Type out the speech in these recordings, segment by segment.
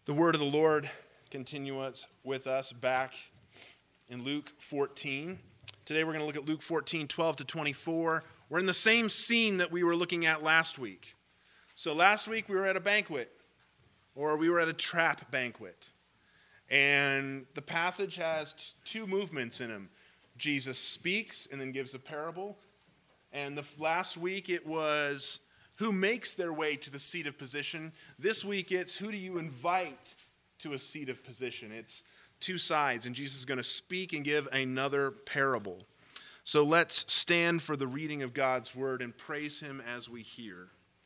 The word of the Lord continues with us back in Luke 14. Today we're going to look at Luke 14, 12 to 24. We're in the same scene that we were looking at last week. So last week we were at a banquet, or we were at a trap banquet. And the passage has two movements in them. Jesus speaks and then gives a parable. And last week it was who makes their way to the seat of position. This week it's who do you invite to a seat of position. It's two sides, and Jesus is going to speak and give another parable. So let's stand for the reading of God's word and praise him as we hear.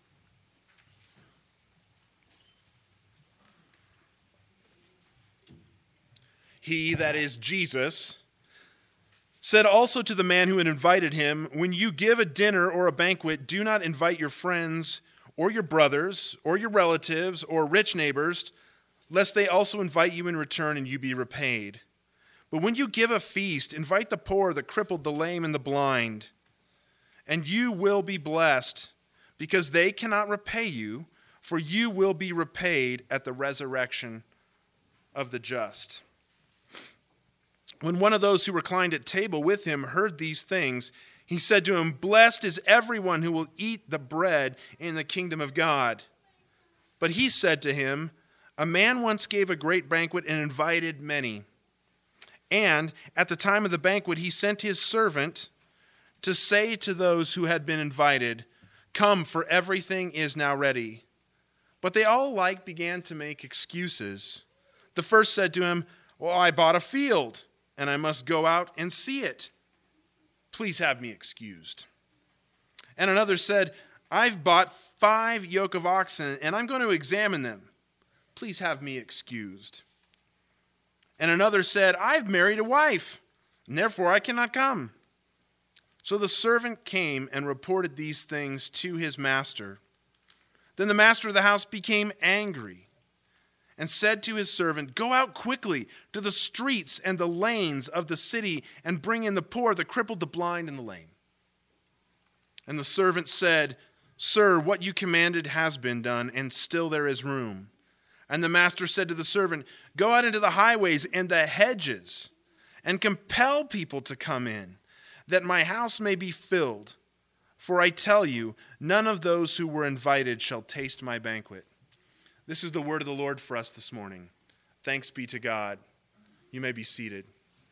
He, that is Jesus, said also to the man who had invited him, "When you give a dinner or a banquet, do not invite your friends or your brothers or your relatives or rich neighbors, lest they also invite you in return and you be repaid. But when you give a feast, invite the poor, the crippled, the lame, and the blind, and you will be blessed, because they cannot repay you, for you will be repaid at the resurrection of the just." When one of those who reclined at table with him heard these things, he said to him, "Blessed is everyone who will eat the bread in the kingdom of God." But he said to him, "A man once gave a great banquet and invited many. And at the time of the banquet, he sent his servant to say to those who had been invited, 'Come, for everything is now ready.' But they all alike began to make excuses. The first said to him, 'Well, I bought a field, and I must go out and see it. Please have me excused.' And another said, 'I've bought 5 yoke of oxen, and I'm going to examine them. Please have me excused.' And another said, 'I've married a wife, and therefore I cannot come.' So the servant came and reported these things to his master. Then the master of the house became angry and said to his servant, 'Go out quickly to the streets and the lanes of the city and bring in the poor, the crippled, the blind, and the lame.' And the servant said, 'Sir, what you commanded has been done, and still there is room.' And the master said to the servant, 'Go out into the highways and the hedges and compel people to come in, that my house may be filled. For I tell you, none of those who were invited shall taste my banquet.'" This is the word of the Lord for us this morning. Thanks be to God. You may be seated.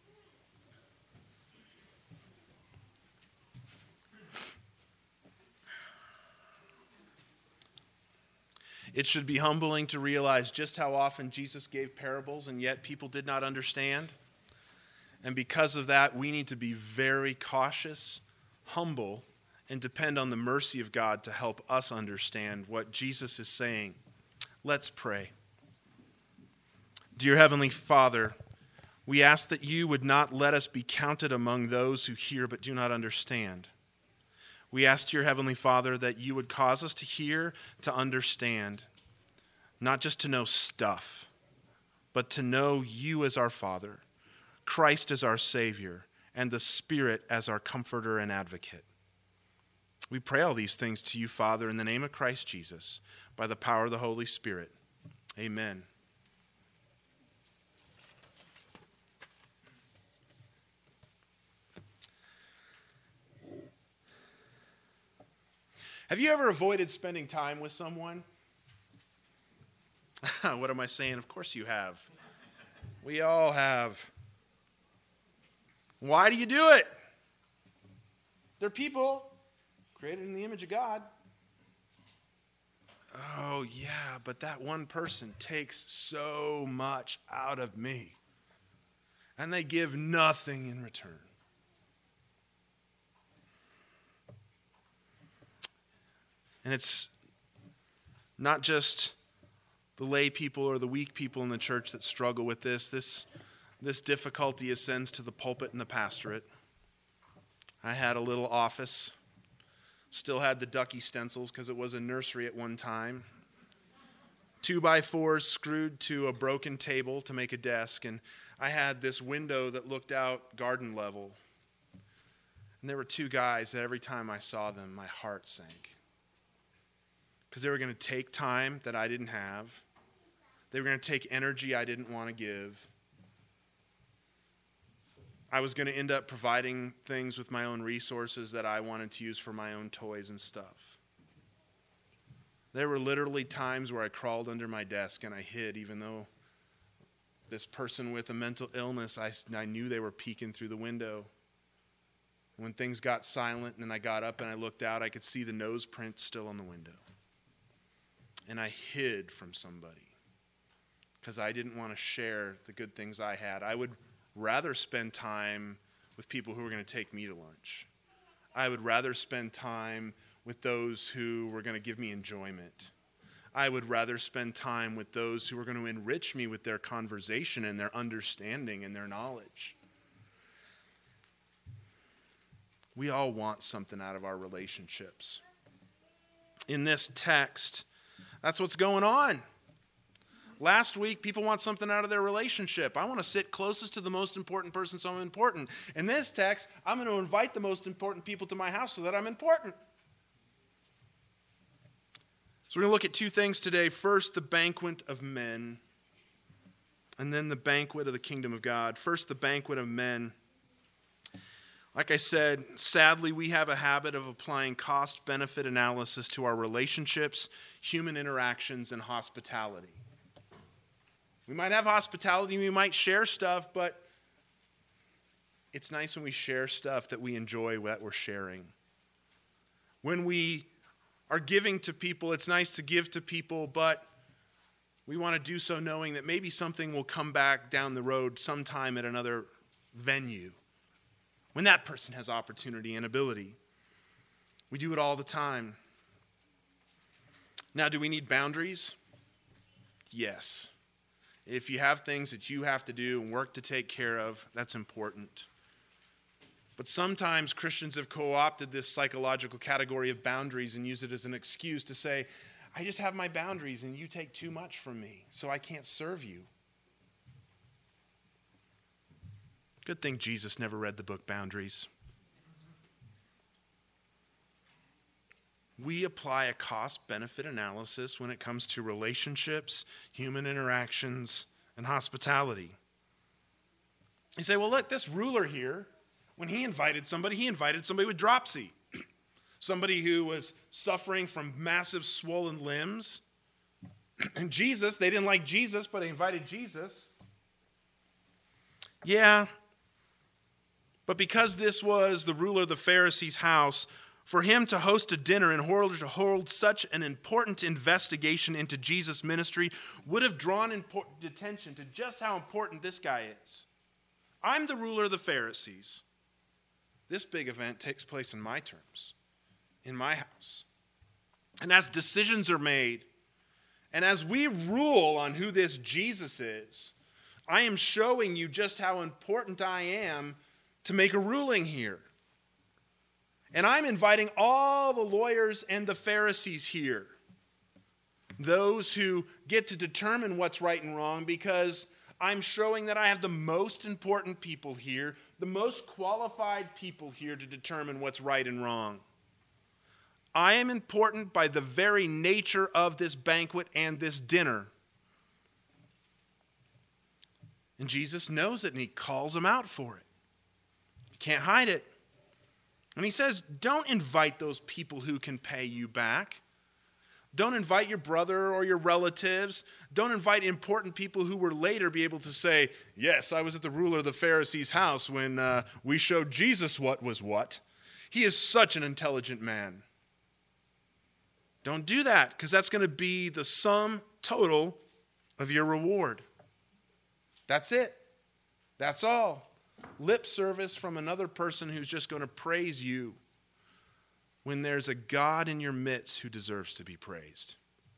It should be humbling to realize just how often Jesus gave parables, and yet people did not understand. And because of that, we need to be very cautious, humble, and depend on the mercy of God to help us understand what Jesus is saying. Let's pray. Dear Heavenly Father, we ask that you would not let us be counted among those who hear but do not understand. We ask, dear Heavenly Father, that you would cause us to hear, to understand, not just to know stuff, but to know you as our Father, Christ as our Savior, and the Spirit as our Comforter and Advocate. We pray all these things to you, Father, in the name of Christ Jesus, by the power of the Holy Spirit. Amen. Have you ever avoided spending time with someone? What am I saying? Of course you have. We all have. Why do you do it? They're people created in the image of God. Oh, yeah, but that one person takes so much out of me, and they give nothing in return. And it's not just the lay people or the weak people in the church that struggle with this. This difficulty ascends to the pulpit and the pastorate. I had a little office. Still had the ducky stencils because it was a nursery at one time. 2x4s screwed to a broken table to make a desk. And I had this window that looked out garden level. And there were 2 guys that every time I saw them, my heart sank. Because they were going to take time that I didn't have. They were going to take energy I didn't want to give. I was going to end up providing things with my own resources that I wanted to use for my own toys and stuff. There were literally times where I crawled under my desk and I hid, even though this person with a mental illness, I knew they were peeking through the window. When things got silent and I got up and I looked out, I could see the nose print still on the window. And I hid from somebody because I didn't want to share the good things I had. I would rather spend time with people who were going to take me to lunch. I would rather spend time with those who were going to give me enjoyment. I would rather spend time with those who were going to enrich me with their conversation and their understanding and their knowledge. We all want something out of our relationships. In this text, that's what's going on. Last week, people want something out of their relationship. I want to sit closest to the most important person, so I'm important. In this text, I'm going to invite the most important people to my house so that I'm important. So we're going to look at two things today. First, the banquet of men, and then the banquet of the kingdom of God. First, the banquet of men. Like I said, sadly, we have a habit of applying cost-benefit analysis to our relationships, human interactions, and hospitality. We might have hospitality, we might share stuff, but it's nice when we share stuff that we enjoy that we're sharing. When we are giving to people, it's nice to give to people, but we want to do so knowing that maybe something will come back down the road sometime at another venue when that person has opportunity and ability. We do it all the time. Now, do we need boundaries? Yes. If you have things that you have to do and work to take care of, that's important. But sometimes Christians have co-opted this psychological category of boundaries and use it as an excuse to say, I just have my boundaries and you take too much from me, so I can't serve you. Good thing Jesus never read the book Boundaries. We apply a cost-benefit analysis when it comes to relationships, human interactions, and hospitality. You say, well, look, this ruler here, when he invited somebody with dropsy. Somebody who was suffering from massive swollen limbs. And Jesus, they didn't like Jesus, but they invited Jesus. Yeah, but because this was the ruler of the Pharisees' house, for him to host a dinner in order to hold such an important investigation into Jesus' ministry would have drawn attention to just how important this guy is. I'm the ruler of the Pharisees. This big event takes place in my terms, in my house. And as decisions are made, and as we rule on who this Jesus is, I am showing you just how important I am to make a ruling here. And I'm inviting all the lawyers and the Pharisees here, those who get to determine what's right and wrong, because I'm showing that I have the most important people here, the most qualified people here to determine what's right and wrong. I am important by the very nature of this banquet and this dinner. And Jesus knows it, and he calls them out for it. You can't hide it. And he says, don't invite those people who can pay you back. Don't invite your brother or your relatives. Don't invite important people who will later be able to say, yes, I was at the ruler of the Pharisees' house when we showed Jesus what was what. He is such an intelligent man. Don't do that, because that's going to be the sum total of your reward. That's it. That's all. Lip service from another person who's just going to praise you when there's a God in your midst who deserves to be praised.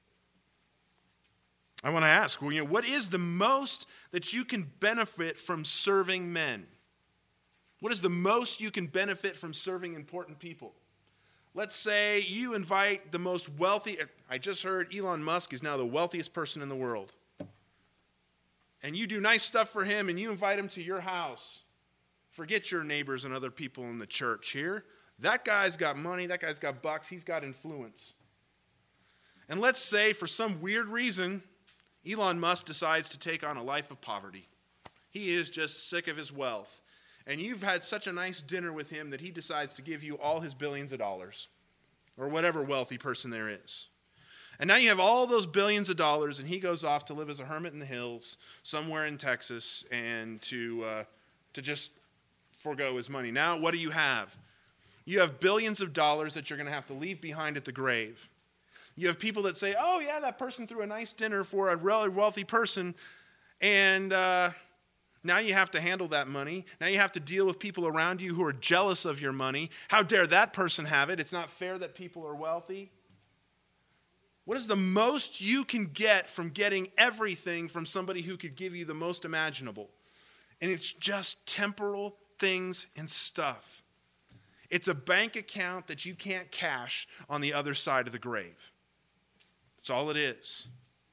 I want to ask, what is the most that you can benefit from serving men? What is the most you can benefit from serving important people? Let's say you invite the most wealthy. I just heard Elon Musk is now the wealthiest person in the world. And you do nice stuff for him and you invite him to your house. Forget your neighbors and other people in the church here. That guy's got money, that guy's got bucks, he's got influence. And let's say for some weird reason, Elon Musk decides to take on a life of poverty. He is just sick of his wealth. And you've had such a nice dinner with him that he decides to give you all his billions of dollars, or whatever wealthy person there is. And now you have all those billions of dollars, and he goes off to live as a hermit in the hills somewhere in Texas and to just forego his money. Now what do you have? You have billions of dollars that you're going to have to leave behind at the grave. You have people that say, oh yeah, that person threw a nice dinner for a really wealthy person, and now you have to handle that money. Now you have to deal with people around you who are jealous of your money. How dare that person have it? It's not fair that people are wealthy. What is the most you can get from getting everything from somebody who could give you the most imaginable? And it's just temporal things and stuff. It's a bank account that you can't cash on the other side of the grave. That's all it is.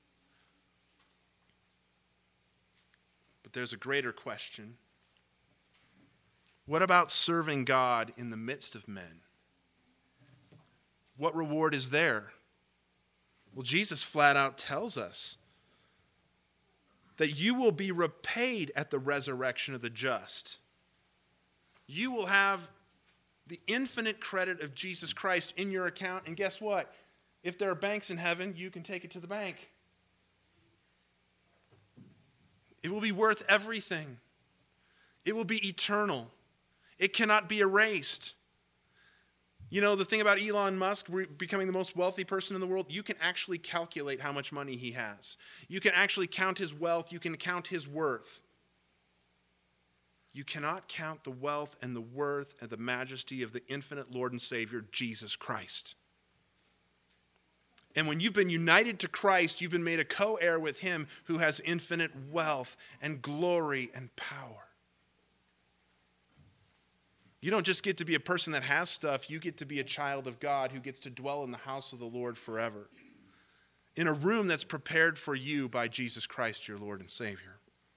But there's a greater question. What about serving God in the midst of men? What reward is there? Well, Jesus flat out tells us that you will be repaid at the resurrection of the just. You will have the infinite credit of Jesus Christ in your account, and guess what? If there are banks in heaven, you can take it to the bank. It will be worth everything. It will be eternal. It cannot be erased. You know, the thing about Elon Musk becoming the most wealthy person in the world, you can actually calculate how much money he has. You can actually count his wealth. You can count his worth. You cannot count the wealth and the worth and the majesty of the infinite Lord and Savior, Jesus Christ. And when you've been united to Christ, you've been made a co-heir with him who has infinite wealth and glory and power. You don't just get to be a person that has stuff, you get to be a child of God who gets to dwell in the house of the Lord forever, in a room that's prepared for you by Jesus Christ, your Lord and Savior.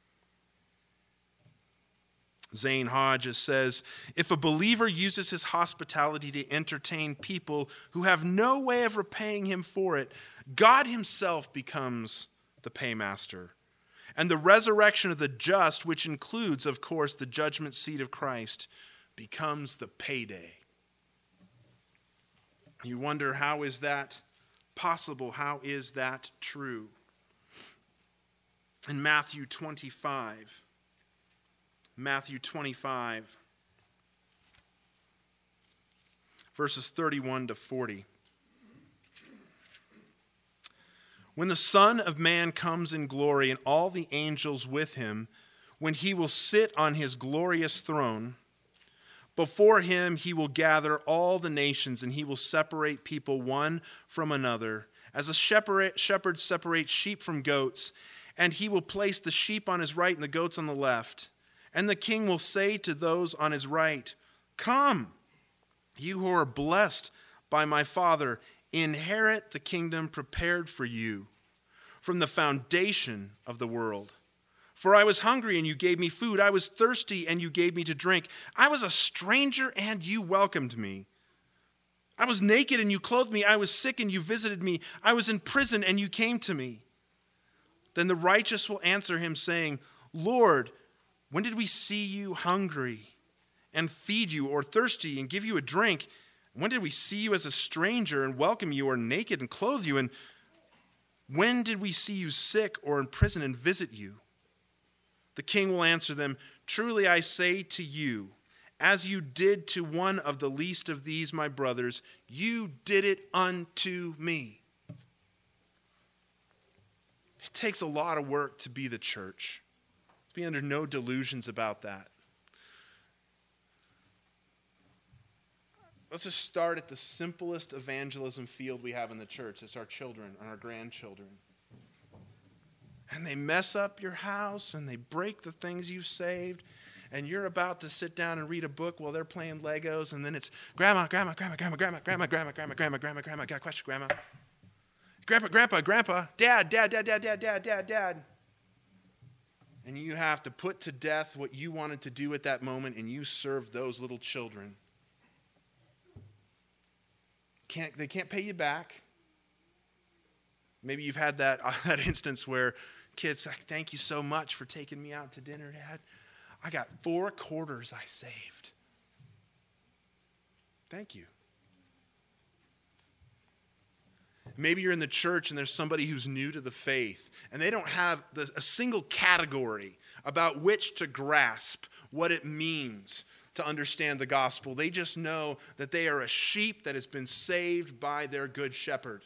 Zane Hodges says, if a believer uses his hospitality to entertain people who have no way of repaying him for it, God himself becomes the paymaster. And the resurrection of the just, which includes, of course, the judgment seat of Christ, becomes the payday. You wonder, how is that possible? How is that true? In Matthew 25, verses 31 to 40. When the Son of Man comes in glory and all the angels with him, when he will sit on his glorious throne, before him he will gather all the nations, and he will separate people one from another, as a shepherd separates sheep from goats, and he will place the sheep on his right and the goats on the left. And the king will say to those on his right, come, you who are blessed by my Father, inherit the kingdom prepared for you from the foundation of the world. For I was hungry, and you gave me food. I was thirsty, and you gave me to drink. I was a stranger, and you welcomed me. I was naked, and you clothed me. I was sick, and you visited me. I was in prison, and you came to me. Then the righteous will answer him, saying, Lord, when did we see you hungry and feed you, or thirsty and give you a drink? When did we see you as a stranger and welcome you, or naked and clothe you? And when did we see you sick or in prison and visit you? The king will answer them, truly I say to you, as you did to one of the least of these my brothers, you did it unto me. It takes a lot of work to be the church. Be under no delusions about that. Let's just start at the simplest evangelism field we have in the church. It's our children and our grandchildren. And they mess up your house and they break the things you've saved. And you're about to sit down and read a book while they're playing Legos. And then it's grandma, got a question, grandma. Grandpa, dad. And you have to put to death what you wanted to do at that moment, and you serve those little children. They can't pay you back. Maybe you've had that instance where kids like, thank you so much for taking me out to dinner, Dad. I got 4 quarters I saved. Thank you. Maybe you're in the church and there's somebody who's new to the faith and they don't have a single category about which to grasp what it means to understand the gospel. They just know that they are a sheep that has been saved by their good shepherd.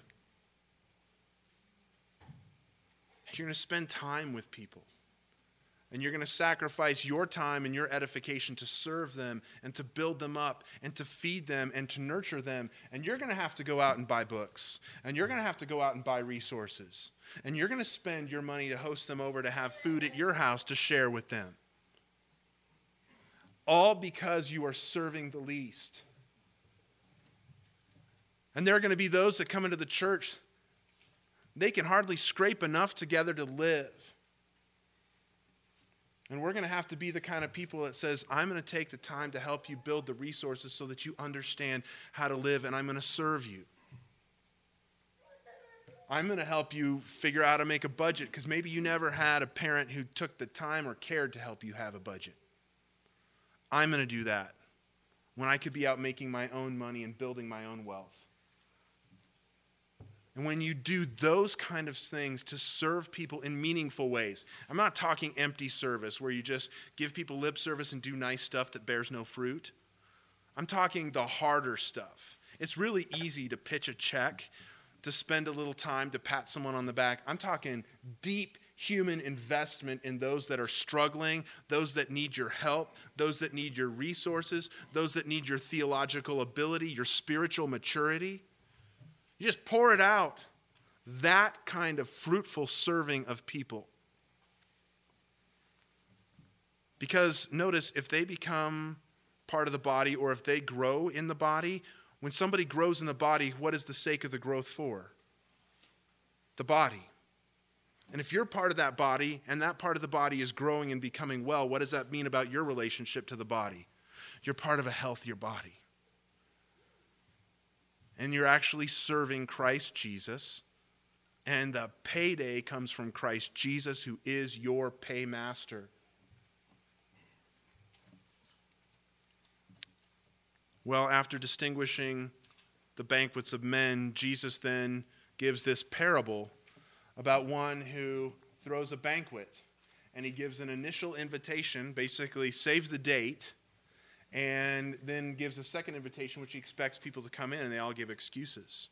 You're going to spend time with people. And you're going to sacrifice your time and your edification to serve them and to build them up and to feed them and to nurture them. And you're going to have to go out and buy books. And you're going to have to go out and buy resources. And you're going to spend your money to host them over to have food at your house to share with them. All because you are serving the least. And there are going to be those that come into the church, they can hardly scrape enough together to live. And we're going to have to be the kind of people that says, I'm going to take the time to help you build the resources so that you understand how to live, and I'm going to serve you. I'm going to help you figure out how to make a budget, because maybe you never had a parent who took the time or cared to help you have a budget. I'm going to do that when I could be out making my own money and building my own wealth. And when you do those kind of things to serve people in meaningful ways, I'm not talking empty service where you just give people lip service and do nice stuff that bears no fruit. I'm talking the harder stuff. It's really easy to pitch a check, to spend a little time, to pat someone on the back. I'm talking deep human investment in those that are struggling, those that need your help, those that need your resources, those that need your theological ability, your spiritual maturity. You just pour it out. That kind of fruitful serving of people. Because notice, if they become part of the body or if they grow in the body, when somebody grows in the body, what is the sake of the growth for? The body. And if you're part of that body and that part of the body is growing and becoming well, what does that mean about your relationship to the body? You're part of a healthier body. And you're actually serving Christ Jesus. And the payday comes from Christ Jesus, who is your paymaster. Well, after distinguishing the banquets of men, Jesus then gives this parable about one who throws a banquet. And he gives an initial invitation, basically save the date, and then gives a second invitation, which he expects people to come in, and they all give excuses.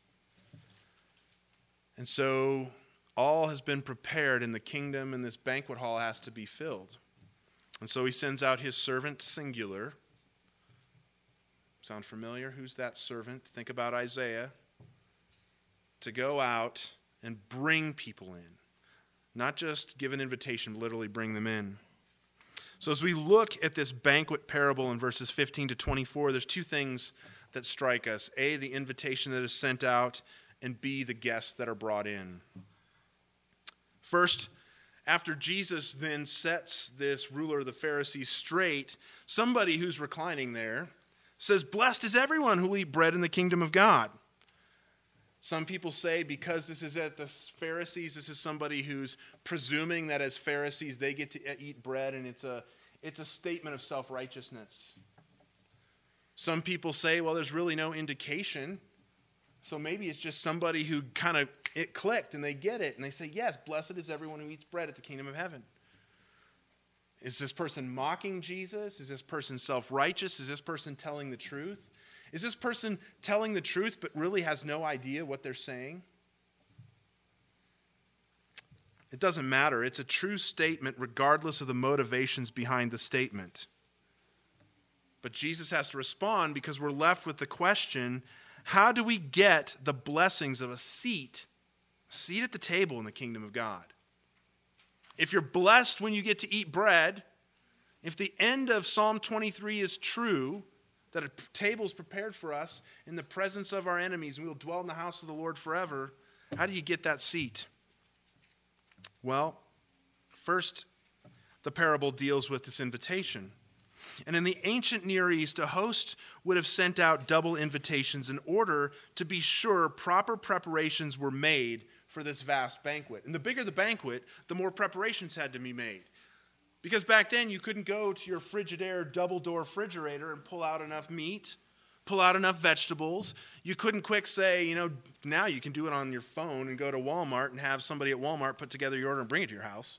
And so all has been prepared in the kingdom, and this banquet hall has to be filled. And so he sends out his servant singular. Sound familiar? Who's that servant? Think about Isaiah. To go out and bring people in. Not just give an invitation, but literally bring them in. So as we look at this banquet parable in verses 15 to 24, there's 2 things that strike us. A, the invitation that is sent out, and B, the guests that are brought in. First, after Jesus then sets this ruler of the Pharisees straight, somebody who's reclining there says, "Blessed is everyone who will eat bread in the kingdom of God." Some people say because this is at the Pharisees, this is somebody who's presuming that as Pharisees they get to eat bread, and it's a statement of self-righteousness. Some people say, well, there's really no indication, so maybe it's just somebody who kind of, it clicked and they get it, and they say, yes, blessed is everyone who eats bread at the kingdom of heaven. Is this person mocking Jesus? Is this person self-righteous? Is this person telling the truth? Is this person telling the truth but really has no idea what they're saying? It doesn't matter. It's a true statement regardless of the motivations behind the statement. But Jesus has to respond because we're left with the question, how do we get the blessings of a seat at the table in the kingdom of God? If you're blessed when you get to eat bread, if the end of Psalm 23 is true, that a table is prepared for us in the presence of our enemies, and we will dwell in the house of the Lord forever, how do you get that seat? Well, first, the parable deals with this invitation. And in the ancient Near East, a host would have sent out double invitations in order to be sure proper preparations were made for this vast banquet. And the bigger the banquet, the more preparations had to be made. Because back then, you couldn't go to your Frigidaire double-door refrigerator and pull out enough meat, pull out enough vegetables. You couldn't quick say, now you can do it on your phone and go to Walmart and have somebody at Walmart put together your order and bring it to your house.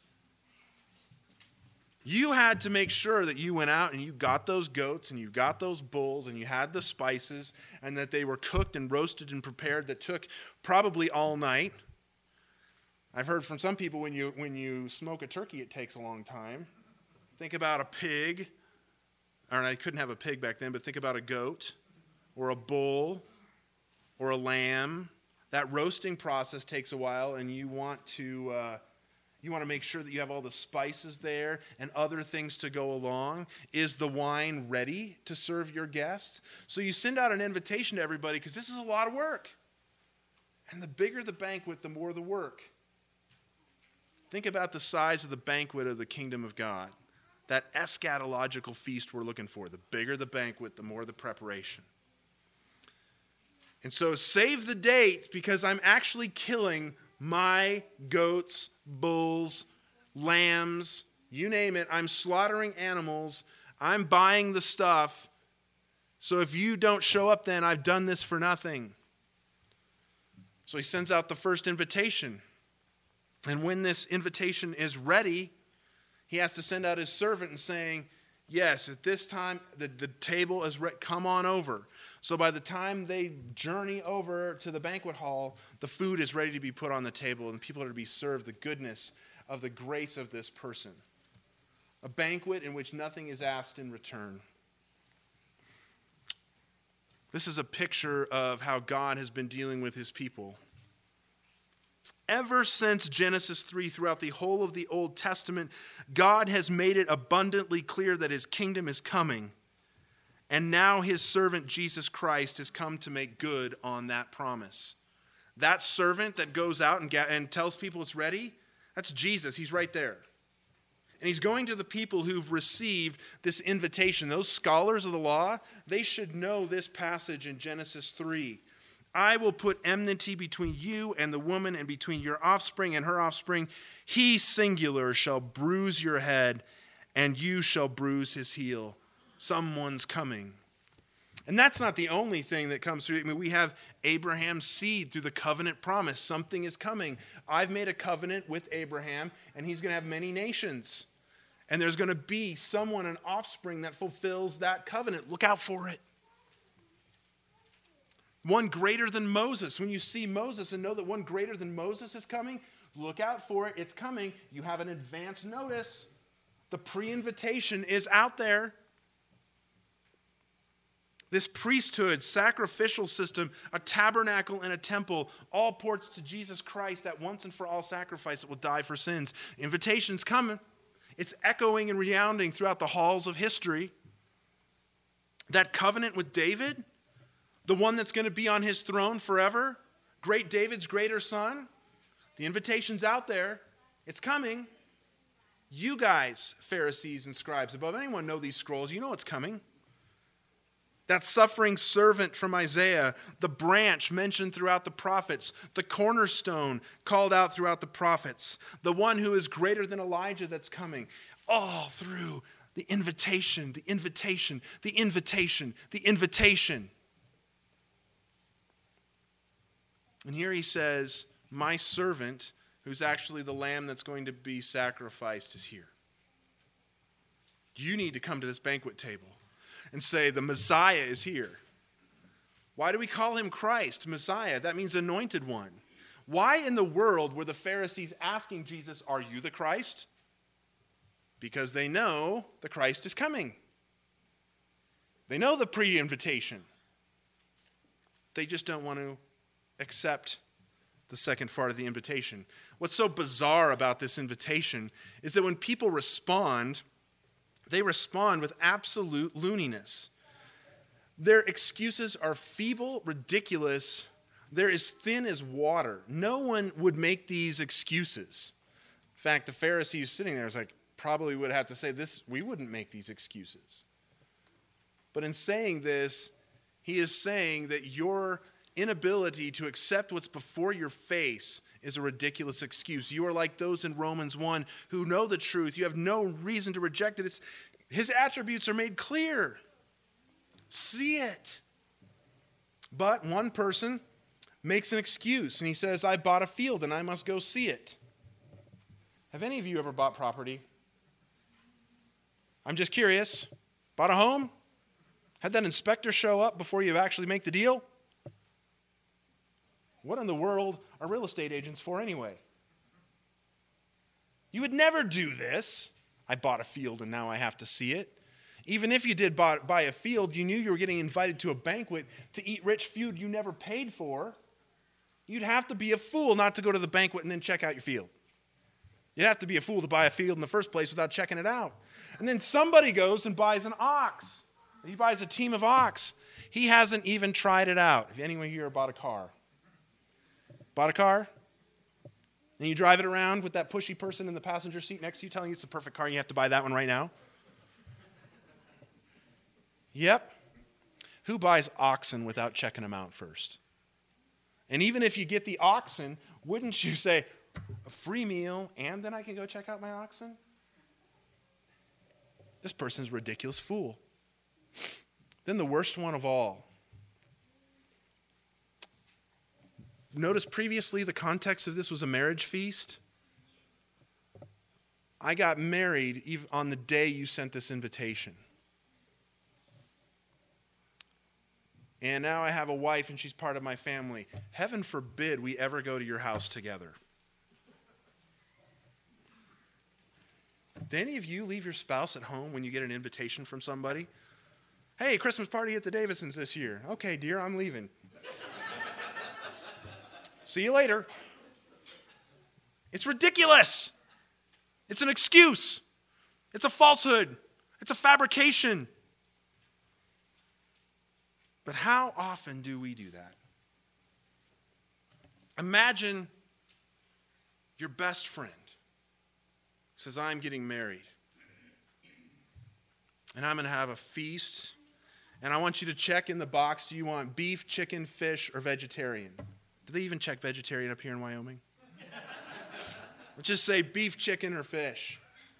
You had to make sure that you went out and you got those goats and you got those bulls and you had the spices and that they were cooked and roasted and prepared. That took probably all night. I've heard from some people when you smoke a turkey, it takes a long time. Think about a pig. Or I couldn't have a pig back then, but think about a goat or a bull or a lamb. That roasting process takes a while, and you want to make sure that you have all the spices there and other things to go along. Is the wine ready to serve your guests? So you send out an invitation to everybody because this is a lot of work. And the bigger the banquet, the more the work. Think about the size of the banquet of the kingdom of God. That eschatological feast we're looking for. The bigger the banquet, the more the preparation. And so save the date because I'm actually killing my goats, bulls, lambs, you name it. I'm slaughtering animals. I'm buying the stuff. So if you don't show up then, I've done this for nothing. So he sends out the first invitation. And when this invitation is ready, he has to send out his servant and saying, yes, at this time, the table is ready. Come on over. So by the time they journey over to the banquet hall, the food is ready to be put on the table and people are to be served the goodness of the grace of this person. A banquet in which nothing is asked in return. This is a picture of how God has been dealing with his people. Ever since Genesis 3, throughout the whole of the Old Testament, God has made it abundantly clear that his kingdom is coming. And now his servant Jesus Christ has come to make good on that promise. That servant that goes out and tells people it's ready, that's Jesus. He's right there. And he's going to the people who've received this invitation. Those scholars of the law, they should know this passage in Genesis 3. I will put enmity between you and the woman and between your offspring and her offspring. He, singular, shall bruise your head and you shall bruise his heel. Someone's coming. And that's not the only thing that comes through. I mean, we have Abraham's seed through the covenant promise. Something is coming. I've made a covenant with Abraham and he's going to have many nations. And there's going to be someone, an offspring that fulfills that covenant. Look out for it. One greater than Moses. When you see Moses and know that one greater than Moses is coming, look out for it. It's coming. You have an advance notice. The pre-invitation is out there. This priesthood, sacrificial system, a tabernacle and a temple, all ports to Jesus Christ, that once and for all sacrifice that will die for sins. Invitation's coming. It's echoing and resounding throughout the halls of history. That covenant with David, the one that's going to be on his throne forever, great David's greater son, the invitation's out there. It's coming. You guys, Pharisees and scribes, above anyone know these scrolls. You know it's coming. That suffering servant from Isaiah, the branch mentioned throughout the prophets, the cornerstone called out throughout the prophets, the one who is greater than Elijah that's coming, all through the invitation, the invitation, the invitation, the invitation. And here he says, my servant, who's actually the lamb that's going to be sacrificed, is here. You need to come to this banquet table and say, the Messiah is here. Why do we call him Christ, Messiah? That means anointed one. Why in the world were the Pharisees asking Jesus, are you the Christ? Because they know the Christ is coming. They know the pre-invitation. They just don't want to accept the second part of the invitation. What's so bizarre about this invitation is that when people respond, they respond with absolute looniness. Their excuses are feeble, ridiculous. They're as thin as water. No one would make these excuses. In fact, the Pharisees sitting there probably would have to say this, we wouldn't make these excuses. But in saying this, he is saying that your inability to accept what's before your face is a ridiculous excuse. You are like those in Romans 1 who know the truth. You have no reason to reject it. His attributes are made clear. See it. But one person makes an excuse, and he says, I bought a field and I must go see it. Have any of you ever bought property? I'm just curious. Bought a home? Had that inspector show up before you actually make the deal? What in the world are real estate agents for anyway? You would never do this. I bought a field and now I have to see it. Even if you did buy a field, you knew you were getting invited to a banquet to eat rich food you never paid for. You'd have to be a fool not to go to the banquet and then check out your field. You'd have to be a fool to buy a field in the first place without checking it out. And then somebody goes and buys an ox. He buys a team of ox. He hasn't even tried it out. Have anyone here bought a car? Bought a car? And you drive it around with that pushy person in the passenger seat next to you telling you it's the perfect car and you have to buy that one right now? Yep. Who buys oxen without checking them out first? And even if you get the oxen, wouldn't you say, a free meal and then I can go check out my oxen? This person's a ridiculous fool. Then the worst one of all. Notice previously the context of this was a marriage feast. I got married even on the day you sent this invitation. And now I have a wife and she's part of my family. Heaven forbid we ever go to your house together. Do any of you leave your spouse at home when you get an invitation from somebody? Hey, Christmas party at the Davidsons this year. Okay, dear, I'm leaving. See you later. It's ridiculous. It's an excuse. It's a falsehood. It's a fabrication. But how often do we do that? Imagine your best friend says, I'm getting married. And I'm going to have a feast. And I want you to check in the box, do you want beef, chicken, fish, or vegetarian? Do they even check vegetarian up here in Wyoming? Let's just say beef, chicken, or fish.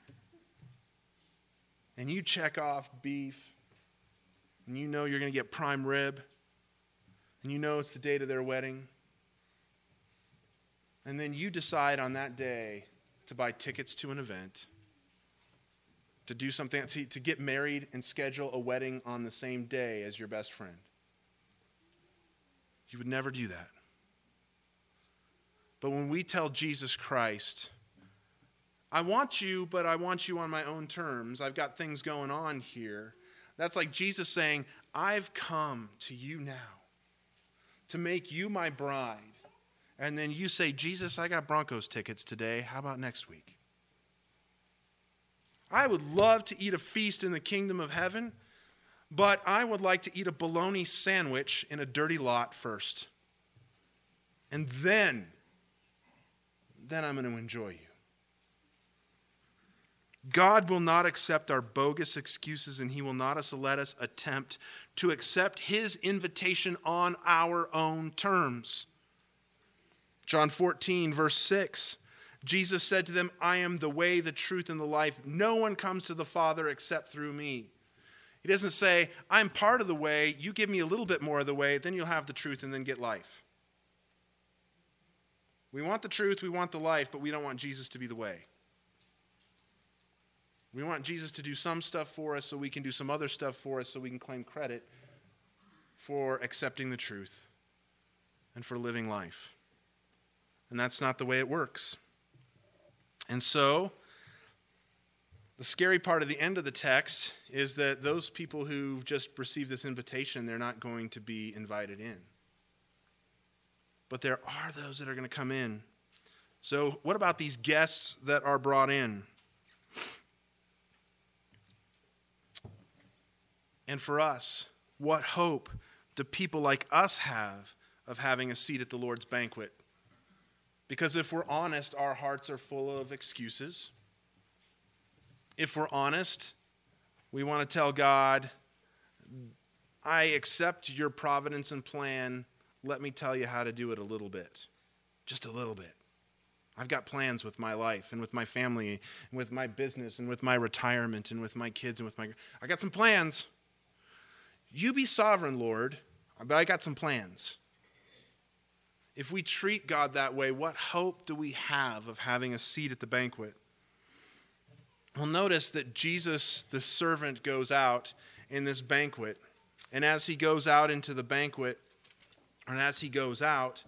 And you check off beef. And you know you're going to get prime rib. And you know it's the date of their wedding. And then you decide on that day to buy tickets to an event, to do something, to get married and schedule a wedding on the same day as your best friend. You would never do that. But when we tell Jesus Christ, I want you, but I want you on my own terms. I've got things going on here. That's like Jesus saying, I've come to you now to make you my bride. And then you say, Jesus, I got Broncos tickets today. How about next week? I would love to eat a feast in the kingdom of heaven, but I would like to eat a bologna sandwich in a dirty lot first. And then I'm going to enjoy you. God will not accept our bogus excuses, and he will not let us attempt to accept his invitation on our own terms. John 14, verse 6, Jesus said to them, I am the way, the truth, and the life. No one comes to the Father except through me. He doesn't say, I'm part of the way, you give me a little bit more of the way, then you'll have the truth and then get life. We want the truth, we want the life, but we don't want Jesus to be the way. We want Jesus to do some stuff for us so we can do some other stuff for us so we can claim credit for accepting the truth and for living life. And that's not the way it works. And so, the scary part of the end of the text is that those people who just received this invitation, they're not going to be invited in. But there are those that are going to come in. So what about these guests that are brought in? And for us, what hope do people like us have of having a seat at the Lord's banquet? Because if we're honest, our hearts are full of excuses. If we're honest, we want to tell God, I accept your providence and plan. let me tell you how to do it a little bit. Just a little bit. I've got plans with my life and with my family and with my business and with my retirement and with my kids and I got some plans. You be sovereign, Lord, but I got some plans. If we treat God that way, what hope do we have of having a seat at the banquet? Well, notice that Jesus, the servant, goes out in this banquet. And as he goes out into the banquet, and as he goes out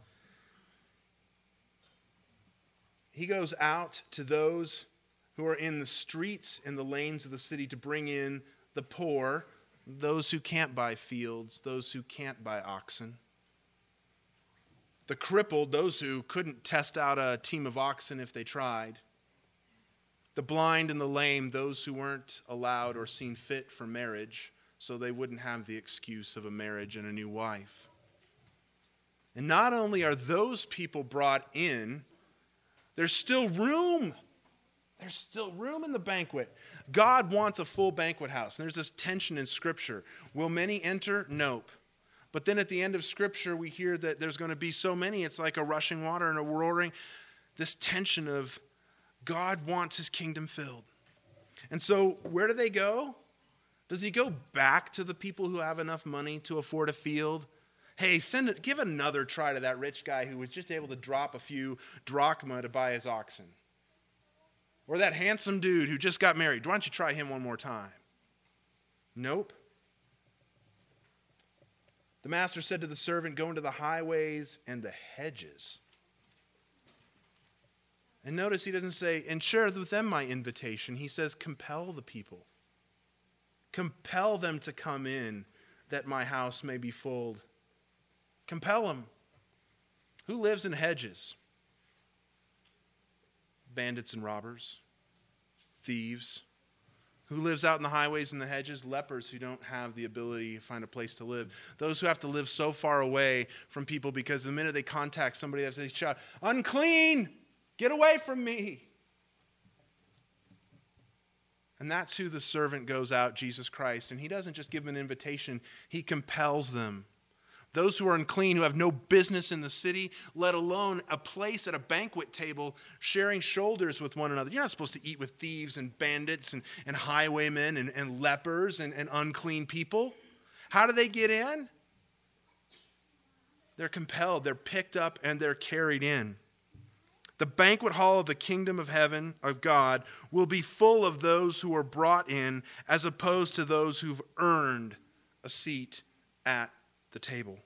to those who are in the streets and the lanes of the city to bring in the poor, those who can't buy fields, those who can't buy oxen. The crippled, those who couldn't test out a team of oxen if they tried. The blind and the lame, those who weren't allowed or seen fit for marriage, so they wouldn't have the excuse of a marriage and a new wife. And not only are those people brought in, there's still room. There's still room in the banquet. God wants a full banquet house. And there's this tension in Scripture. Will many enter? Nope. But then at the end of Scripture, we hear that there's going to be so many, it's like a rushing water and a roaring. This tension of God wants his kingdom filled. And so where do they go? Does he go back to the people who have enough money to afford a field? Hey, give another try to that rich guy who was just able to drop a few drachma to buy his oxen. Or that handsome dude who just got married. Why don't you try him one more time? Nope. The master said to the servant, go into the highways and the hedges. And notice he doesn't say, and share with them my invitation. He says, compel the people. Compel them to come in that my house may be full. Compel them. Who lives in hedges? Bandits and robbers. Thieves. Who lives out in the highways and the hedges? Lepers who don't have the ability to find a place to live. Those who have to live so far away from people because the minute they contact somebody, they shout, unclean! Get away from me. And that's who the servant goes out, Jesus Christ. And he doesn't just give them an invitation, he compels them. Those who are unclean, who have no business in the city, let alone a place at a banquet table, sharing shoulders with one another. You're not supposed to eat with thieves and bandits and highwaymen and lepers and unclean people. How do they get in? They're compelled, they're picked up, and they're carried in. The banquet hall of the kingdom of heaven, of God, will be full of those who are brought in as opposed to those who've earned a seat at the table.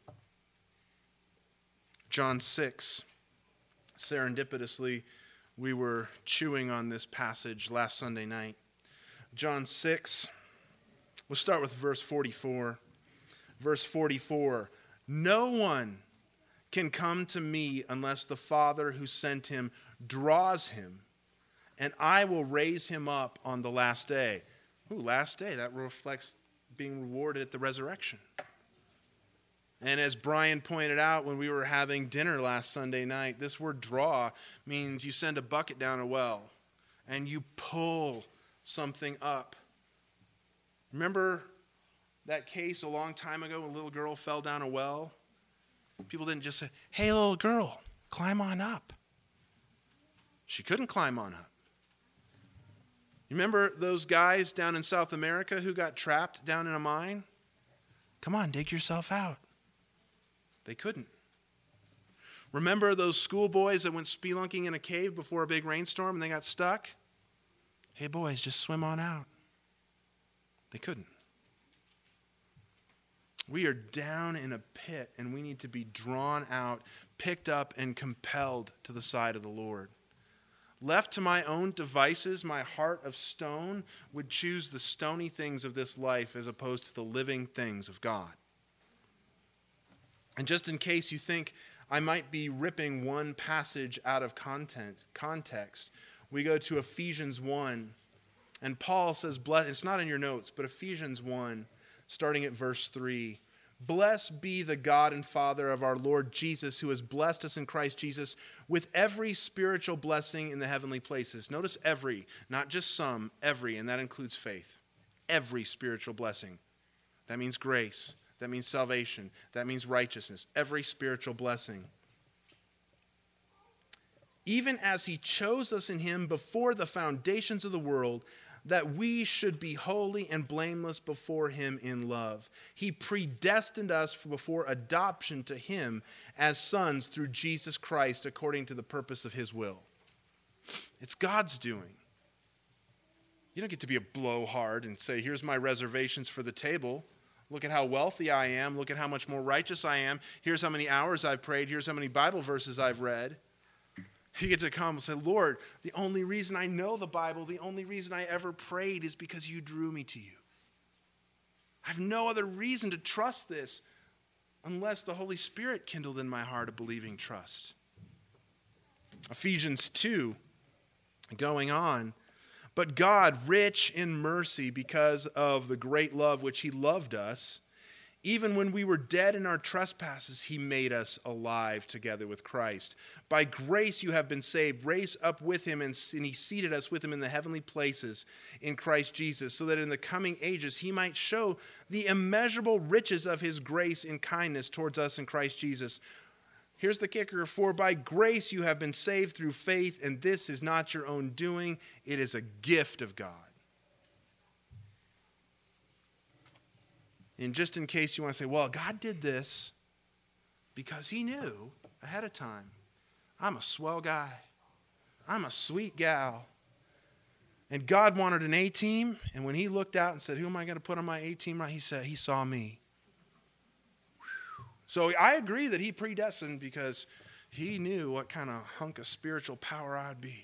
John 6. Serendipitously, we were chewing on this passage last Sunday night. John 6. We'll start with verse 44. Verse 44. No one can come to me unless the Father who sent him draws him, and I will raise him up on the last day. Ooh, last day. That reflects being rewarded at the resurrection. And as Brian pointed out when we were having dinner last Sunday night, this word draw means you send a bucket down a well and you pull something up. Remember that case a long time ago when a little girl fell down a well? People didn't just say, hey, little girl, climb on up. She couldn't climb on up. You remember those guys down in South America who got trapped down in a mine? Come on, dig yourself out. They couldn't. Remember those schoolboys that went spelunking in a cave before a big rainstorm and they got stuck? Hey, boys, just swim on out. They couldn't. We are down in a pit and we need to be drawn out, picked up, and compelled to the side of the Lord. Left to my own devices, my heart of stone would choose the stony things of this life as opposed to the living things of God. And just in case you think I might be ripping one passage out of context, we go to Ephesians 1. And Paul says, it's not in your notes, but Ephesians 1, starting at verse 3. Blessed be the God and Father of our Lord Jesus, who has blessed us in Christ Jesus with every spiritual blessing in the heavenly places. Notice every, not just some, every, and that includes faith. Every spiritual blessing. That means grace. That means salvation. That means righteousness. Every spiritual blessing. Even as he chose us in him before the foundations of the world, that we should be holy and blameless before him in love. He predestined us before adoption to him as sons through Jesus Christ according to the purpose of his will. It's God's doing. You don't get to be a blowhard and say, here's my reservations for the table. Look at how wealthy I am. Look at how much more righteous I am. Here's how many hours I've prayed. Here's how many Bible verses I've read. You get to come and say, Lord, the only reason I know the Bible, the only reason I ever prayed is because you drew me to you. I have no other reason to trust this unless the Holy Spirit kindled in my heart a believing trust. Ephesians 2, going on. But God, rich in mercy because of the great love which he loved us, even when we were dead in our trespasses, he made us alive together with Christ. By grace you have been saved. Raise up with him, and he seated us with him in the heavenly places in Christ Jesus, so that in the coming ages he might show the immeasurable riches of his grace and kindness towards us in Christ Jesus. Here's the kicker. For by grace you have been saved through faith, and this is not your own doing. It is a gift of God. And just in case you want to say, well, God did this because he knew ahead of time, I'm a swell guy. I'm a sweet gal. And God wanted an A-team, and when he looked out and said, who am I going to put on my A-team? He said, he saw me. So I agree that he predestined because he knew what kind of hunk of spiritual power I'd be.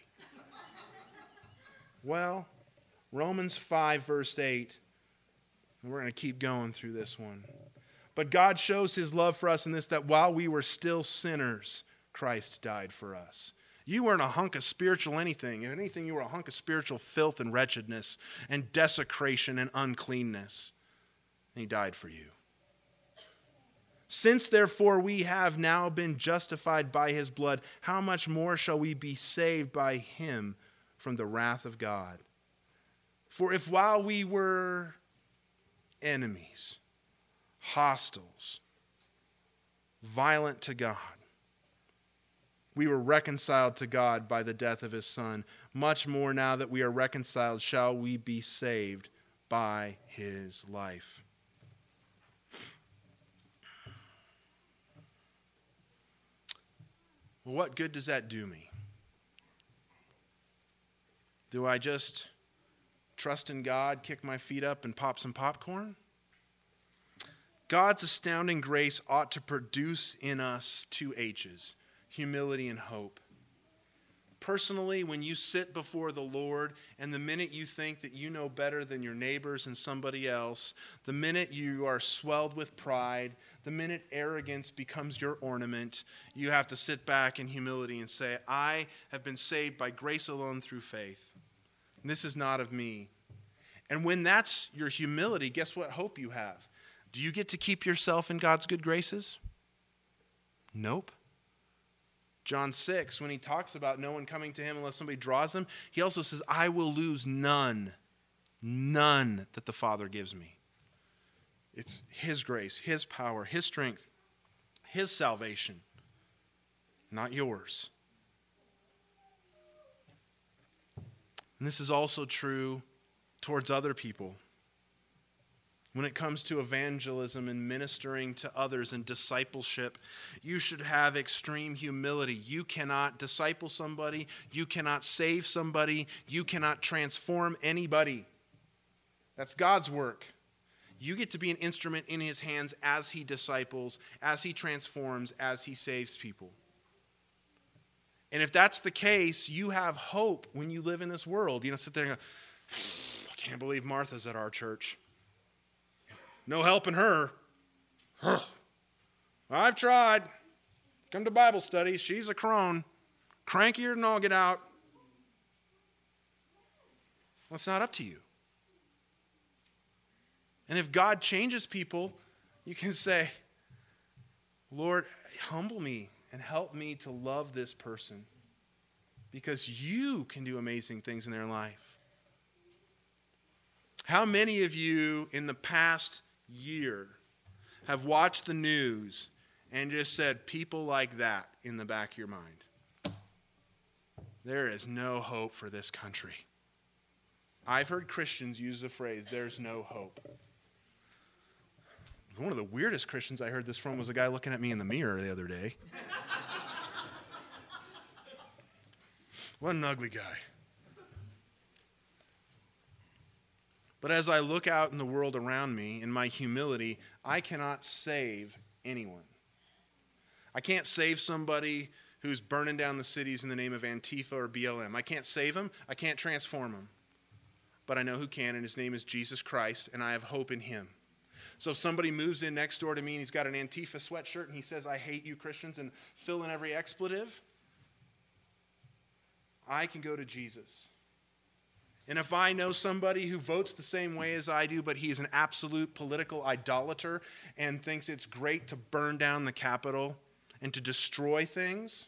Well, Romans 5, verse 8. And we're going to keep going through this one. But God shows his love for us in this, that while we were still sinners, Christ died for us. You weren't a hunk of spiritual anything. If anything, you were a hunk of spiritual filth and wretchedness and desecration and uncleanness. And he died for you. Since therefore we have now been justified by his blood, how much more shall we be saved by him from the wrath of God? For if while we were enemies, hostiles, violent to God, we were reconciled to God by the death of his Son, much more now that we are reconciled shall we be saved by his life. Well, what good does that do me? Do I just trust in God, kick my feet up, and pop some popcorn? God's astounding grace ought to produce in us two H's, humility and hope. Personally, when you sit before the Lord, and the minute you think that you know better than your neighbors and somebody else, the minute you are swelled with pride, the minute arrogance becomes your ornament, you have to sit back in humility and say, I have been saved by grace alone through faith. And this is not of me. And when that's your humility, guess what hope you have? Do you get to keep yourself in God's good graces? Nope. John 6, when he talks about no one coming to him unless somebody draws them, he also says, I will lose none that the Father gives me. It's his grace, his power, his strength, his salvation, not yours. And this is also true towards other people. When it comes to evangelism and ministering to others and discipleship, you should have extreme humility. You cannot disciple somebody. You cannot save somebody. You cannot transform anybody. That's God's work. You get to be an instrument in his hands as he disciples, as he transforms, as he saves people. And if that's the case, you have hope when you live in this world. You know, sit there and go, I can't believe Martha's at our church. No helping her. I've tried. Come to Bible study. She's a crone. Crankier than all get out. Well, it's not up to you. And if God changes people, you can say, Lord, humble me and help me to love this person because you can do amazing things in their life. How many of you in the past year have watched the news and just said people like that in the back of your mind? There is no hope for this country. I've heard Christians use the phrase, there's no hope. One of the weirdest Christians I heard this from was a guy looking at me in the mirror the other day. What an ugly guy. But as I look out in the world around me, in my humility, I cannot save anyone. I can't save somebody who's burning down the cities in the name of Antifa or BLM. I can't save him. I can't transform him. But I know who can, and his name is Jesus Christ, and I have hope in him. So if somebody moves in next door to me and he's got an Antifa sweatshirt and he says, I hate you Christians, and fill in every expletive, I can go to Jesus. And if I know somebody who votes the same way as I do, but he is an absolute political idolater and thinks it's great to burn down the Capitol and to destroy things,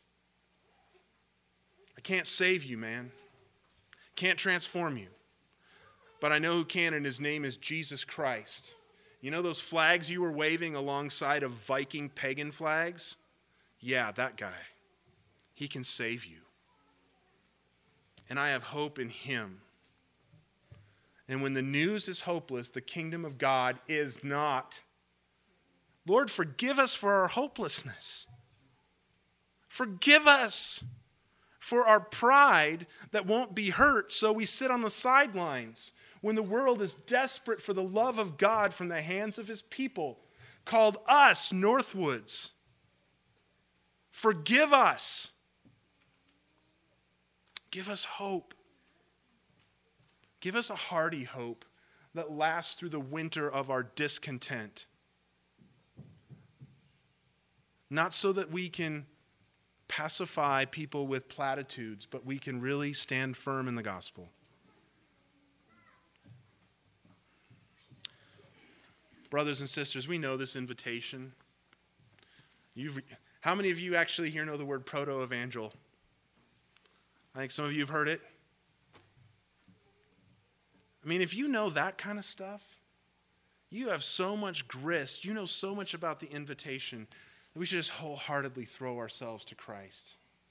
I can't save you, man. Can't transform you. But I know who can, and his name is Jesus Christ. You know those flags you were waving alongside of Viking pagan flags? Yeah, that guy. He can save you. And I have hope in him. And when the news is hopeless, the kingdom of God is not. Lord, forgive us for our hopelessness. Forgive us for our pride that won't be hurt, so we sit on the sidelines when the world is desperate for the love of God from the hands of his people, called us Northwoods. Forgive us. Give us hope. Give us a hearty hope that lasts through the winter of our discontent. Not so that we can pacify people with platitudes, but we can really stand firm in the gospel. Brothers and sisters, we know this invitation. How many of you actually here know the word proto-evangel? I think some of you have heard it. I mean, if you know that kind of stuff, you have so much grist, you know so much about the invitation, that we should just wholeheartedly throw ourselves to Christ.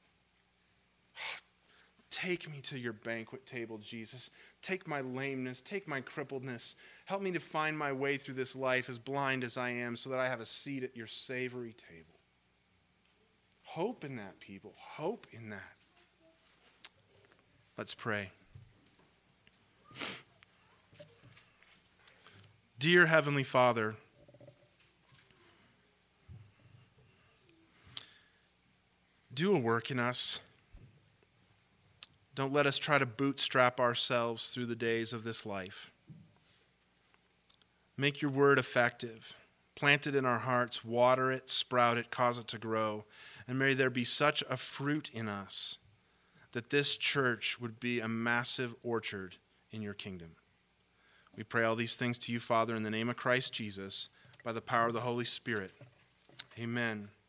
Take me to your banquet table, Jesus. Take my lameness, take my crippledness. Help me to find my way through this life as blind as I am so that I have a seat at your savory table. Hope in that, people. Hope in that. Let's pray. Dear Heavenly Father, do a work in us. Don't let us try to bootstrap ourselves through the days of this life. Make your word effective. Plant it in our hearts, water it, sprout it, cause it to grow. And may there be such a fruit in us that this church would be a massive orchard in your kingdom. We pray all these things to you, Father, in the name of Christ Jesus, by the power of the Holy Spirit. Amen.